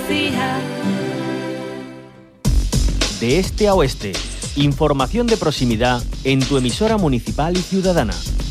Andalucía. De este a oeste, información de proximidad en tu emisora municipal y ciudadana.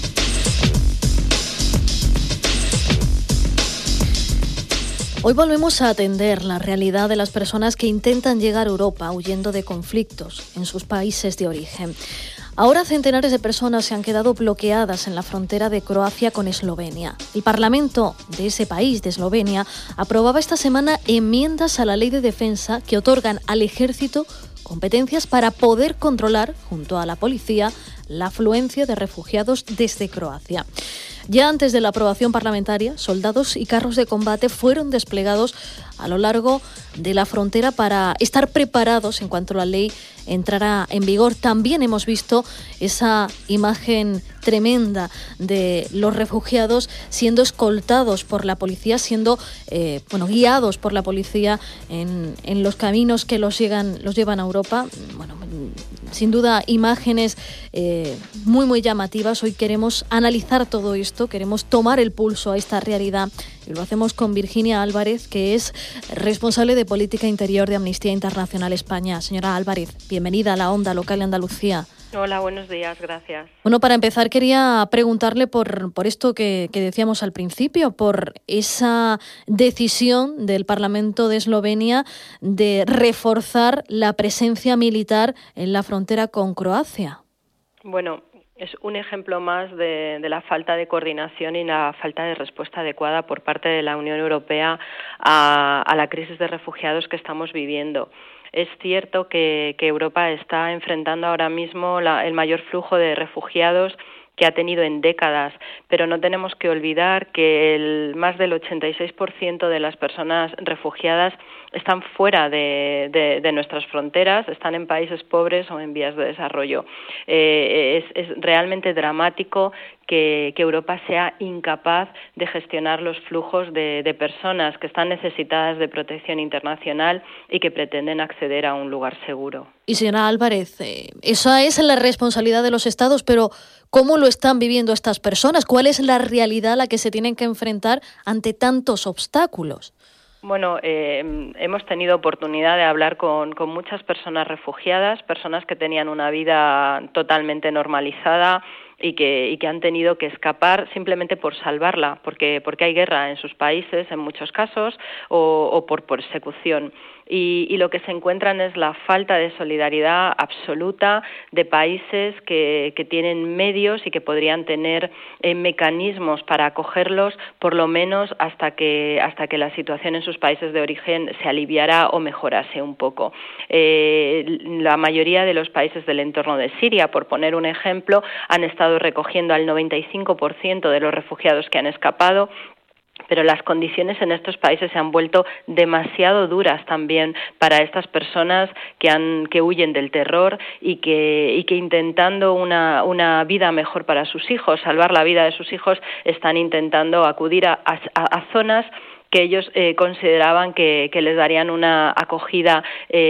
Hoy volvemos a atender la realidad de las personas que intentan llegar a Europa huyendo de conflictos en sus países de origen. Ahora centenares de personas se han quedado bloqueadas en la frontera de Croacia con Eslovenia. El Parlamento de ese país, de Eslovenia, aprobaba esta semana enmiendas a la Ley de Defensa que otorgan al Ejército competencias para poder controlar, junto a la policía, la afluencia de refugiados desde Croacia. Ya antes de la aprobación parlamentaria, soldados y carros de combate fueron desplegados a lo largo de la frontera para estar preparados en cuanto la ley entrara en vigor. También hemos visto esa imagen tremenda de los refugiados siendo escoltados por la policía, siendo guiados por la policía en los caminos que los llevan a Europa. Sin duda, imágenes muy llamativas. Hoy queremos analizar todo esto, queremos tomar el pulso a esta realidad y lo hacemos con Virginia Álvarez, que es responsable de Política Interior de Amnistía Internacional España. Señora Álvarez, bienvenida a la Onda Local de Andalucía. Hola, buenos días, gracias. Bueno, para empezar quería preguntarle por esto que decíamos al principio, por esa decisión del Parlamento de Eslovenia de reforzar la presencia militar en la frontera con Croacia. Bueno, es un ejemplo más de la falta de coordinación y la falta de respuesta adecuada por parte de la Unión Europea a la crisis de refugiados que estamos viviendo. Es cierto que Europa está enfrentando ahora mismo el mayor flujo de refugiados que ha tenido en décadas, pero no tenemos que olvidar que más del 86% de las personas refugiadas están fuera de nuestras fronteras, están en países pobres o en vías de desarrollo. Es realmente dramático que Europa sea incapaz de gestionar los flujos de personas que están necesitadas de protección internacional y que pretenden acceder a un lugar seguro. Y señora Álvarez, esa es la responsabilidad de los Estados, pero ¿cómo lo están viviendo estas personas? ¿Cuál es la realidad a la que se tienen que enfrentar ante tantos obstáculos? Bueno, hemos tenido oportunidad de hablar con muchas personas refugiadas, personas que tenían una vida totalmente normalizada y que han tenido que escapar simplemente por salvarla, porque hay guerra en sus países en muchos casos o por persecución. Y lo que se encuentran es la falta de solidaridad absoluta de países que tienen medios y que podrían tener mecanismos para acogerlos, por lo menos hasta que la situación en sus países de origen se aliviara o mejorase un poco. La mayoría de los países del entorno de Siria, por poner un ejemplo, han estado recogiendo al 95% de los refugiados que han escapado, pero las condiciones en estos países se han vuelto demasiado duras también para estas personas que huyen del terror y que intentando una vida mejor para sus hijos, salvar la vida de sus hijos, están intentando acudir a zonas que ellos consideraban que les darían una acogida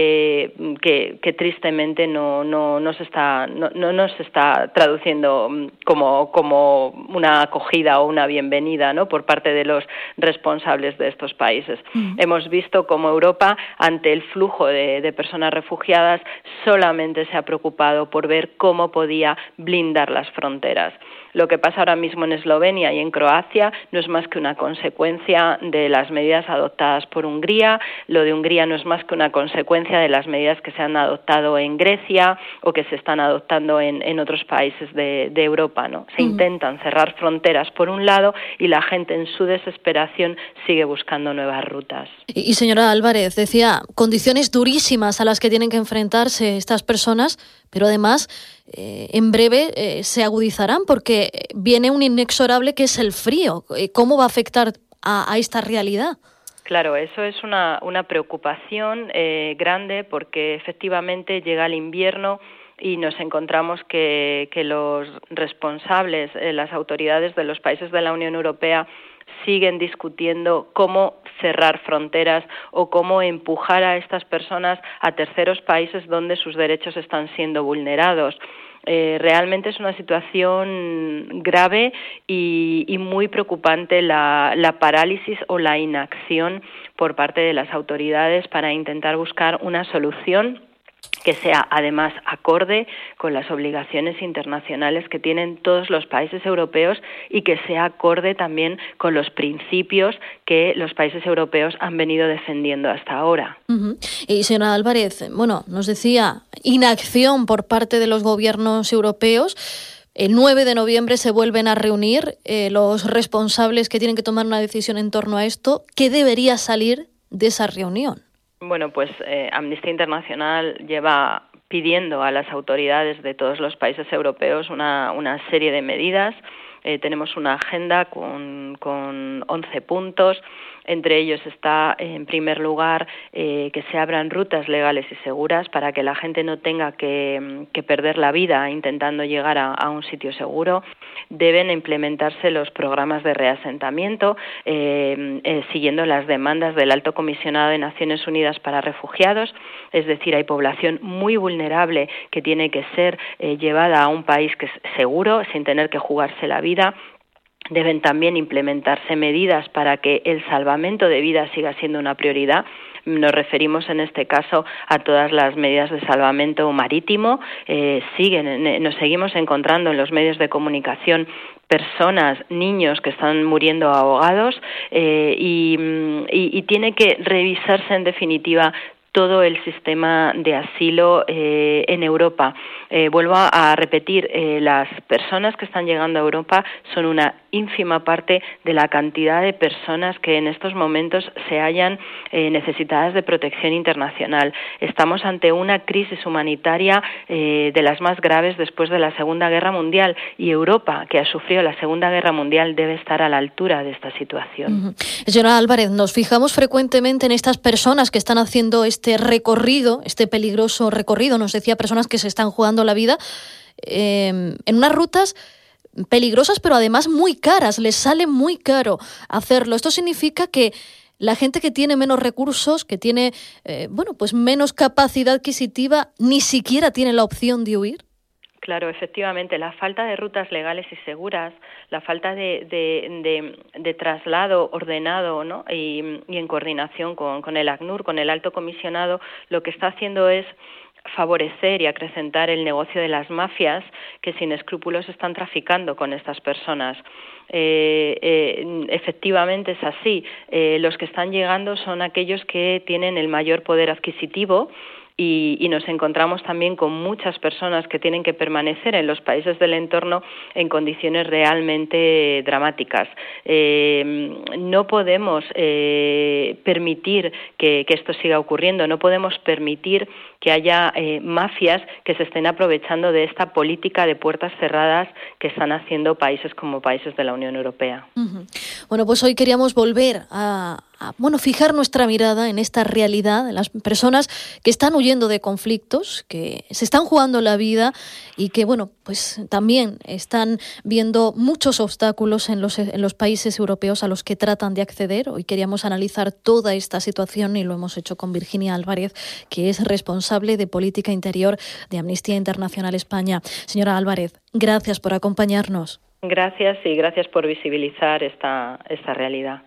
que tristemente no se está traduciendo como una acogida o una bienvenida, ¿no?, por parte de los responsables de estos países. Hemos visto cómo Europa, ante el flujo de personas refugiadas, solamente se ha preocupado por ver cómo podía blindar las fronteras. Lo que pasa ahora mismo en Eslovenia y en Croacia no es más que una consecuencia de las medidas adoptadas por Hungría. Lo de Hungría no es más que una consecuencia de las medidas que se han adoptado en Grecia o que se están adoptando en otros países de Europa, ¿no? Se intentan cerrar fronteras por un lado y la gente en su desesperación sigue buscando nuevas rutas. Y señora Álvarez, decía, condiciones durísimas a las que tienen que enfrentarse estas personas, pero además en breve se agudizarán porque viene un inexorable que es el frío. ¿Cómo va a afectar a esta realidad? Claro, eso es una preocupación grande porque efectivamente llega el invierno y nos encontramos que los responsables, las autoridades de los países de la Unión Europea siguen discutiendo cómo cerrar fronteras o cómo empujar a estas personas a terceros países donde sus derechos están siendo vulnerados. realmente es una situación grave y muy preocupante la parálisis o la inacción por parte de las autoridades para intentar buscar una solución que sea además acorde con las obligaciones internacionales que tienen todos los países europeos y que sea acorde también con los principios que los países europeos han venido defendiendo hasta ahora. Y señora Álvarez, nos decía inacción por parte de los gobiernos europeos. El 9 de noviembre se vuelven a reunir los responsables que tienen que tomar una decisión en torno a esto. ¿Qué debería salir de esa reunión? Bueno, pues Amnistía Internacional lleva pidiendo a las autoridades de todos los países europeos una serie de medidas. Tenemos una agenda con 11 puntos. Entre ellos está, en primer lugar, que se abran rutas legales y seguras para que la gente no tenga que perder la vida intentando llegar a un sitio seguro. Deben implementarse los programas de reasentamiento, siguiendo las demandas del Alto Comisionado de Naciones Unidas para Refugiados. Es decir, hay población muy vulnerable que tiene que ser llevada a un país que es seguro, sin tener que jugarse la vida. Deben también implementarse medidas para que el salvamento de vidas siga siendo una prioridad. Nos referimos en este caso a todas las medidas de salvamento marítimo. Nos seguimos encontrando en los medios de comunicación personas, niños que están muriendo ahogados y tiene que revisarse en definitiva todo el sistema de asilo en Europa. Vuelvo a repetir, las personas que están llegando a Europa son una ínfima parte de la cantidad de personas que en estos momentos se hallan necesitadas de protección internacional. Estamos ante una crisis humanitaria de las más graves después de la Segunda Guerra Mundial, y Europa, que ha sufrido la Segunda Guerra Mundial, debe estar a la altura de esta situación. Señora Álvarez, nos fijamos frecuentemente en estas personas que están haciendo este recorrido, este peligroso recorrido, nos decía, personas que se están jugando la vida en unas rutas peligrosas, pero además muy caras, les sale muy caro hacerlo. Esto significa que la gente que tiene menos recursos, que tiene menos capacidad adquisitiva, ni siquiera tiene la opción de huir. Claro, efectivamente, la falta de rutas legales y seguras, la falta de traslado ordenado, ¿no? y en coordinación con el ACNUR, con el Alto Comisionado, lo que está haciendo es favorecer y acrecentar el negocio de las mafias que sin escrúpulos están traficando con estas personas. Efectivamente es así. Los que están llegando son aquellos que tienen el mayor poder adquisitivo, y nos encontramos también con muchas personas que tienen que permanecer en los países del entorno en condiciones realmente dramáticas. No podemos permitir que esto siga ocurriendo, no podemos permitir que haya mafias que se estén aprovechando de esta política de puertas cerradas que están haciendo países como países de la Unión Europea. Bueno, pues hoy queríamos volver a fijar nuestra mirada en esta realidad de las personas que están huyendo de conflictos, que se están jugando la vida y que, pues también están viendo muchos obstáculos en los países europeos a los que tratan de acceder. Hoy queríamos analizar toda esta situación y lo hemos hecho con Virginia Álvarez, que es responsable de Política Interior de Amnistía Internacional España. Señora Álvarez, gracias por acompañarnos. Gracias y gracias por visibilizar esta realidad.